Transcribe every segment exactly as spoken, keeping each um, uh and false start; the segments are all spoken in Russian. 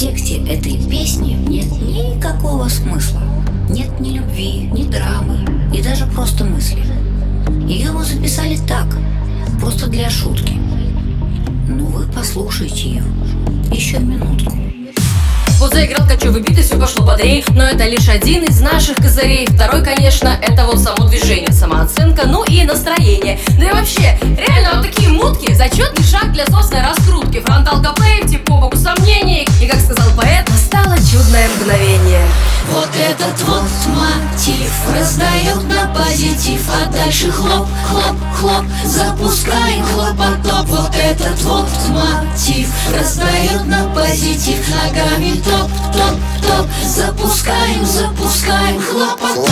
тексте этой песни нет никакого смысла. Нет ни любви, ни драмы и даже просто мысли. Ее мы записали так, просто для шутки. Ну вы послушайте ее еще минутку. Вот заиграл кочевый бит, и все пошло бодрей. Но это лишь один из наших козырей. Второй, конечно, это вот само движение, самооценка, ну и настроение. Да и вообще, реально вот такие мутки — зачетный шаг для собственной раскрутки. Фронталка плей, тип по боку сомнений. И как сказал поэт, настало чудное мгновение. Вот этот вот мотив раздает на позитив, а дальше хлоп, хлоп, хлоп, запускаем хлопотоп. Вот этот вот мотив раздает на позитив, ногами топ, топ, топ, запускаем, запускаем хлопотоп.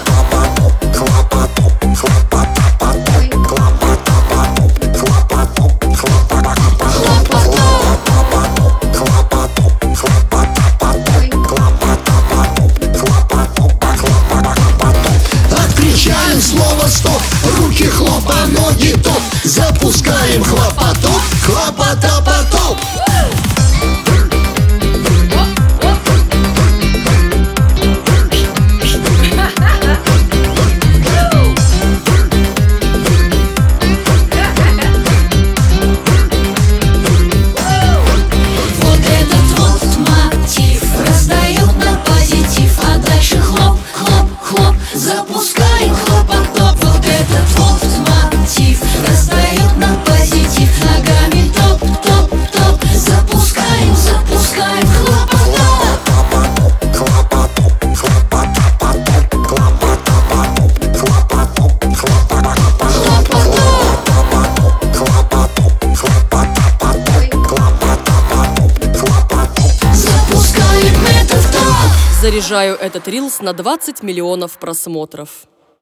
Отключаем слово стоп, руки хлопа, ноги топ, запускаем хлопотоп, хлопотопотоп. Запускаем хлопотоп. Вот этот вот мотив раздает на позитив, ногами топ, топ, топ, запускаем, запускаем хлопотоп. Запускаем это в топ. Заряжаю этот рилс на двадцать миллионов просмотров.